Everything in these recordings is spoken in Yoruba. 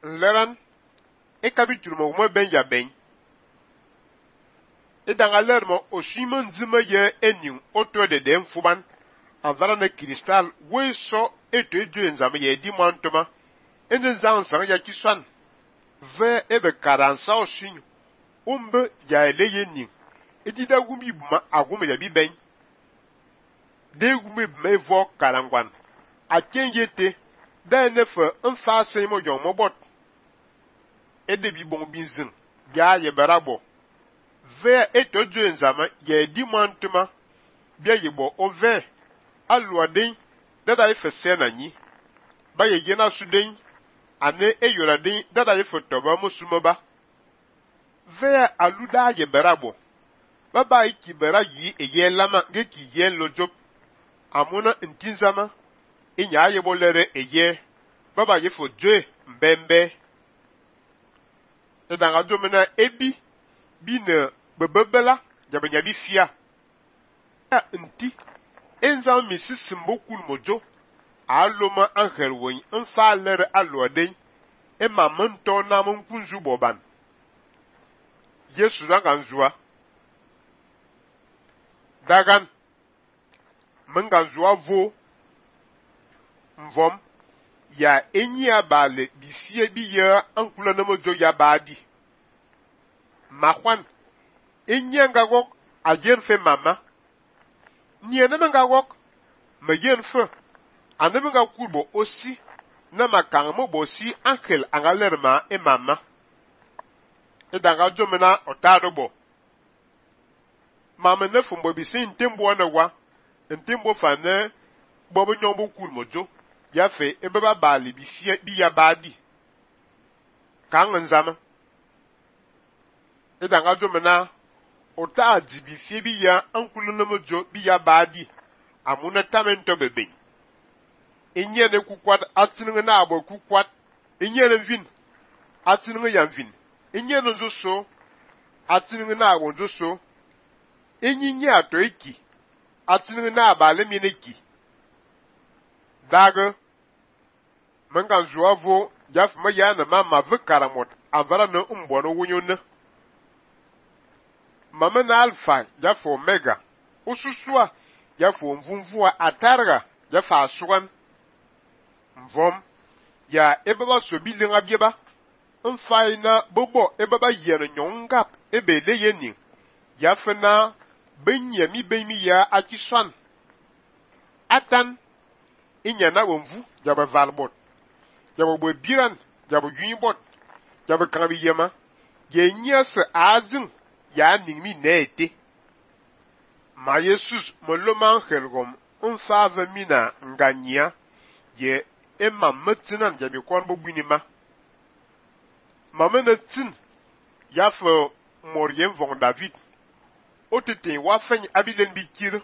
leran e kabitur mo ben ya ben e danga ler mo o simon zima ye enin oto de dem fuban avara na kristal we so eto eju nzam ye di montoma enen zan san ya kiswan ve ebe karansa o shin umbe ya eleye nin edida gumbi buma agume ya bi ben de gume buma evo karangwan akenjete da nefe nfa sen mo jon mo bot ede bi bon binzin bia ye barabo ve eto ju nzama ye di montoma bia ye bo ove aluaden dada ife sena nyi ba ye gena suden ane eyoraden dada ife toba musumoba ve aluda ye barabo baba iki bara yi eye lama ngeki ye lojo amuna ntinzama inya ye bolere eye baba ye fo je mbembe edanga domena ebi bi ne bebebela jabanya bi fia nti enzam misi simbokul mojo aloma angel won nfa lere aloden e mamanto na munkunzu boban yesu daga nzuwa dagan menga nzuwa vo mvom ya enyi abale bifie bi ya ankula na mojo ya baadi makwan enyi ngagok ajen fe mama ni eneme ngagok mayen fe aneme ngakubo osi na makang mo bosi ankel angalerma e mama edanga jomena otadobo mama ne fumbo bi sin tembo na wa ntembo fa ne bobo nyombo kul mojo ya fe ebeba bali bi fie bi ya baadi kan nzama edanga jomena ota jibi fie bi ya ankulu na mojo bi ya baadi amuna tamento bebe enye ne kukwat atinu na abo kukwat enye ne vin atinu ya vin enye no nzoso atinu na abo nzoso enyi ato eki atinu na abale mi neki daga mangan zuavo jaf ma ya na mama vekaramot avara na umbono wunyona mama na alpha jaf omega ususua jaf mvumvua atarga jaf asugan mvom ya ebeba sobilinga bieba mfaina bobo ebeba yene nyongap ebele yeni yafena benyami bemi ya akiswan atan inyana wonvu jaba valbot jaba bo biran jaba yunbot jaba kanbi yema ye nyase azin ya ningmi nete ma yesus moloman helgom mfava mina nganya ye emma metinan jabi kon bo bunima mamena tin yafo moriem von david otete wa fen abilen bikir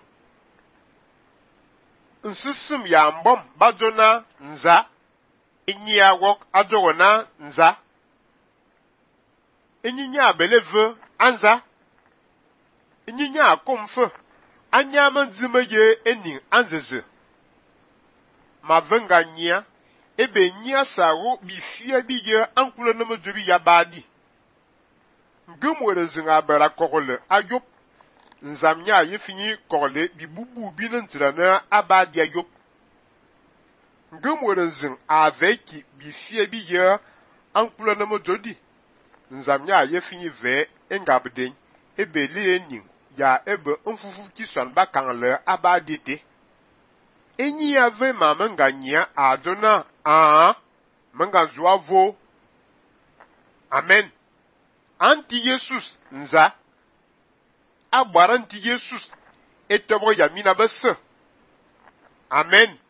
nsisum ya mbom bajona nza enyi awok ajona nza enyinya beleve anza enyinya akomfe anyama nzimaye eni anzeze mavenga nyia ebe nyia sawo bifia biye ankulo na mojobi ya baadi ngumwere zinga bara kokole ayop nzamnya yefini kokole bibubu bi nantira na abadi ayop ngumwere zin aveki bifia biye ankulo na mojodi nzamnya yefini ve engabden ebe leeni ya ebe mfufu kiswan bakanle abadi te enyi ya ve mama nganyia adona menga zuavo amen anti Jesus nza agbara anti Jesus etobo ya mina bese amen